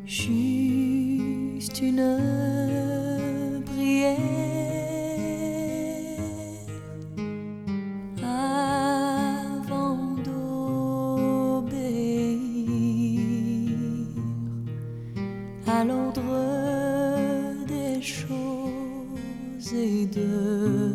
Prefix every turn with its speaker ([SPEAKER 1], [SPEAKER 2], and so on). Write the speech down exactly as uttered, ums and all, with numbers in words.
[SPEAKER 1] juste une prière avant d'obéir à l'ordre des choses et de